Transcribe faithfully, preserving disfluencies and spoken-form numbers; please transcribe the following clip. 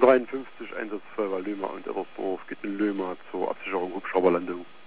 dreiundfünfzig einsatzfrei war Lömer und Ettersdorf geht in Lömer zur Absicherung Hubschrauberlandung.